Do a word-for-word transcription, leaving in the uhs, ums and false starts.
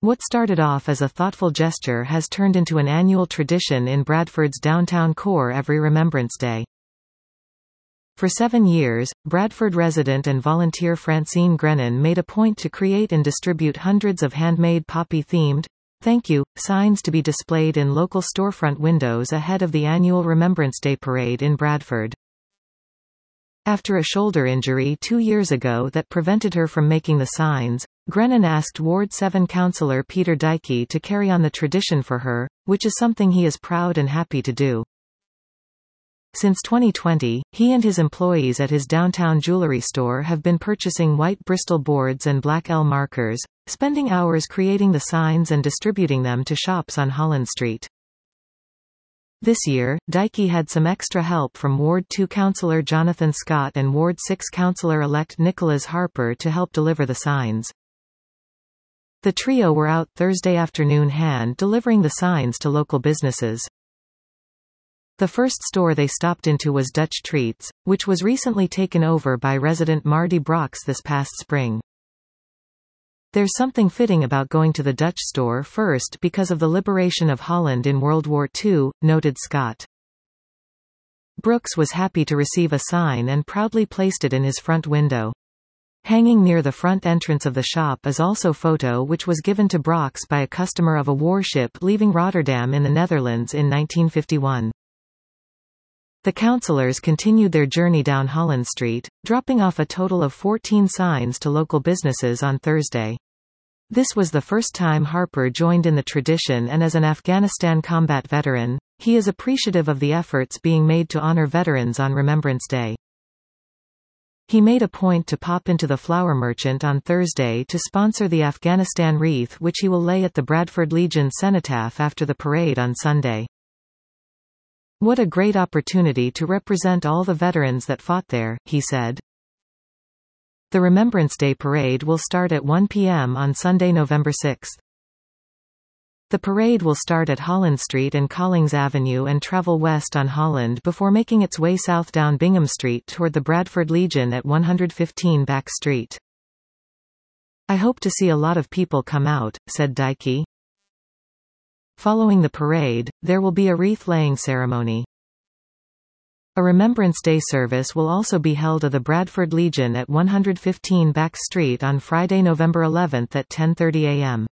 What started off as a thoughtful gesture has turned into an annual tradition in Bradford's downtown core every Remembrance Day. For seven years, Bradford resident and volunteer Francine Grennan made a point to create and distribute hundreds of handmade poppy-themed "Thank You" signs to be displayed in local storefront windows ahead of the annual Remembrance Day parade in Bradford. After a shoulder injury two years ago that prevented her from making the signs, Grennan asked Ward seven councillor Peter Dykey to carry on the tradition for her, which is something he is proud and happy to do. Since twenty twenty, he and his employees at his downtown jewellery store have been purchasing white Bristol boards and black L markers, spending hours creating the signs and distributing them to shops on Holland Street. This year, Dykey had some extra help from Ward two councillor Jonathan Scott and Ward six councillor-elect Nicholas Harper to help deliver the signs. The trio were out Thursday afternoon hand-delivering the signs to local businesses. The first store they stopped into was Dutch Treats, which was recently taken over by resident Marty Brox this past spring. There's something fitting about going to the Dutch store first because of the liberation of Holland in World War Two, noted Scott. Brooks was happy to receive a sign and proudly placed it in his front window. Hanging near the front entrance of the shop is also a photo which was given to Brox by a customer of a warship leaving Rotterdam in the Netherlands in nineteen fifty-one. The councillors continued their journey down Holland Street, dropping off a total of fourteen signs to local businesses on Thursday. This was the first time Harper joined in the tradition, and as an Afghanistan combat veteran, he is appreciative of the efforts being made to honor veterans on Remembrance Day. He made a point to pop into the flower merchant on Thursday to sponsor the Afghanistan wreath, which he will lay at the Bradford Legion cenotaph after the parade on Sunday. "What a great opportunity to represent all the veterans that fought there," he said. The Remembrance Day parade will start at one p m on Sunday, November sixth. The parade will start at Holland Street and Collings Avenue and travel west on Holland before making its way south down Bingham Street toward the Bradford Legion at one hundred fifteen Back Street. "I hope to see a lot of people come out," said Dykey. Following the parade, there will be a wreath-laying ceremony. A Remembrance Day service will also be held at the Bradford Legion at one hundred fifteen Back Street on Friday, November eleventh at ten thirty a m